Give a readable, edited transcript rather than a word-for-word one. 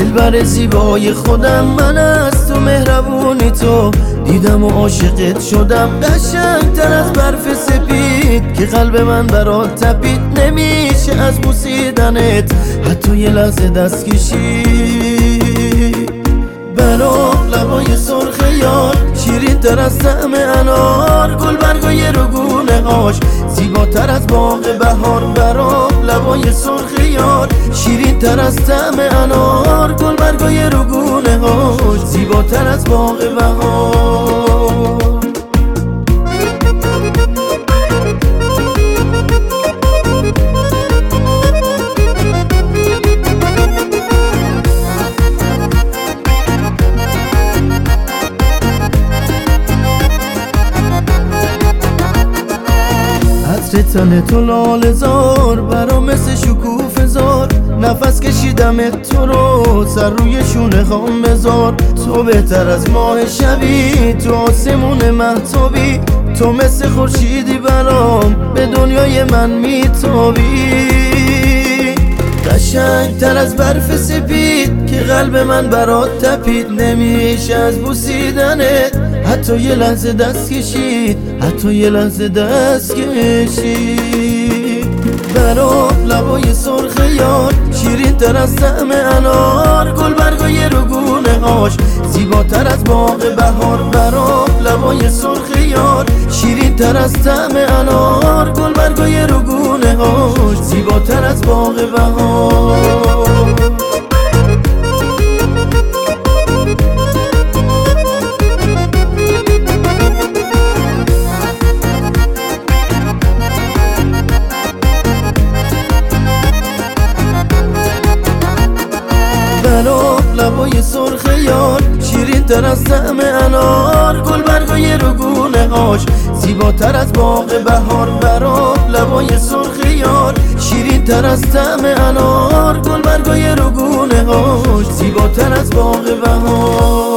دلبر زیبای خودم، من از تو مهربونی تو دیدم و عاشقت شدم. قشنگتر از برف سپید که قلب من برات تپید، نمیشه از بوسیدنت حتی یه لحظه دست کشید. برام لبای سرخ یار شیرین تر از طعم انار، گل برگای رگونه هاش زیباتر از باغ بهار. برام لبای سرخ یار شیرین تر از طعم انار، گل برگای رگونه هاش زیباتر از باغ بهار. عطر تن تو لاله زار برام مثل شکوفه زار، نفس کشیدم تو رو سر روی شونه خام بذار. تو بهتر از ماه شبی، تو آسمون مهتابی، تو مثل خورشیدی برام به دنیای من میتابی. قشنگتر از برف سپید که قلب من برات تپید، نمیشه از بوسیدنت حتی یه لحظه دست کشید، حتی یه لحظه دست کشید. برام لبای سرخ یار شیرین تر از طعم انار، گل برگای رگونه هاش زیباتر از باغ بهار. برام لبای سرخ یار شیرین تر از طعم انار، گل برگای رگونه هاش زیباتر از باغ بهار. برام لبای سرخ یار شیرین تر از طعم انار، گل برگای رگونه هاش زیباتر از باغ بهار. برام لبای سرخ یار شیرین تر از طعم انار، گل برگای رگونه هاش زیباتر از باغ بهار.